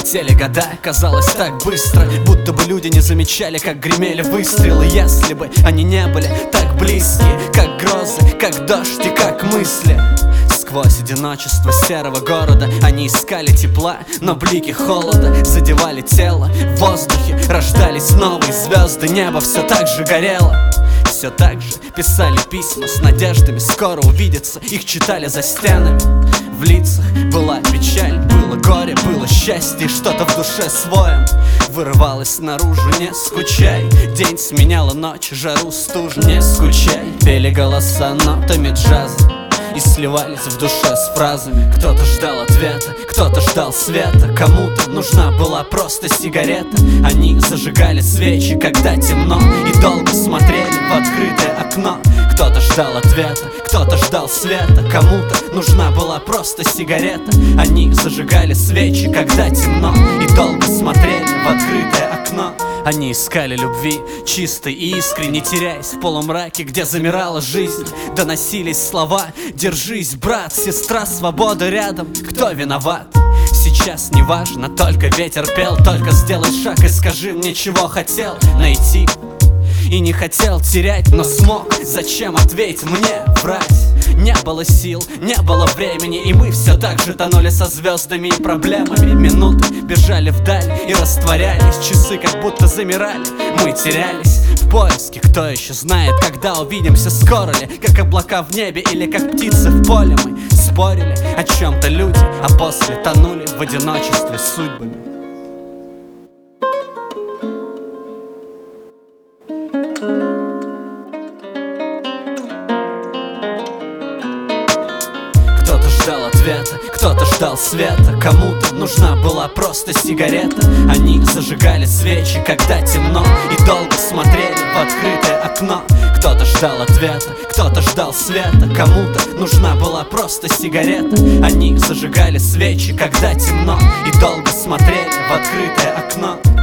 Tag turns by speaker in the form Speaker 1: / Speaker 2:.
Speaker 1: летели года, казалось так быстро, будто бы люди не замечали, как гремели выстрелы. Если бы они не были так близки, как грозы, как дождь и как мысли. Сквозь одиночество серого города они искали тепла, но блики холода задевали тело. В воздухе рождались новые звезды, небо все так же горело. Все так же писали письма с надеждами скоро увидеться, их читали за стенами. В лицах была печаль, было горе, было счастье, что-то в душе своем вырывалось наружу. Не скучай, день сменяла ночь, жару, стужу. Не скучай, пели голоса нотами джаза и сливались в душе с фразами. Кто-то ждал ответа, кто-то ждал света, кому-то нужна была просто сигарета. Они зажигали свечи, когда темно, и долго смотрели в открытое окно. Кто-то ждал ответа, кто-то ждал света, кому-то нужна была просто сигарета. Они зажигали свечи, когда темно, и долго смотрели в открытое окно. Они искали любви, чистой и искренней, теряясь в полумраке, где замирала жизнь. Доносились слова: держись, брат, сестра, свобода рядом. Кто виноват? Сейчас не важно, только ветер пел. Только сделай шаг и скажи мне, чего хотел найти и не хотел терять, но смог. Зачем, ответь мне, врать? Не было сил, не было времени, и мы все так же тонули со звездами и проблемами. Минуты бежали вдаль и растворялись, часы как будто замирали. Мы терялись в поиске, кто еще знает, когда увидимся, скоро ли, как облака в небе или как птицы в поле. Мы спорили о чем-то люди, а после тонули в одиночестве судьбами. Кто-то ждал ответа, кто-то ждал света, кому-то нужна была просто сигарета. Они зажигали свечи, когда темно, и долго смотрели в открытое окно. Кто-то ждал ответа, кто-то ждал света, кому-то нужна была просто сигарета. Они зажигали свечи, когда темно, и долго смотрели в открытое окно.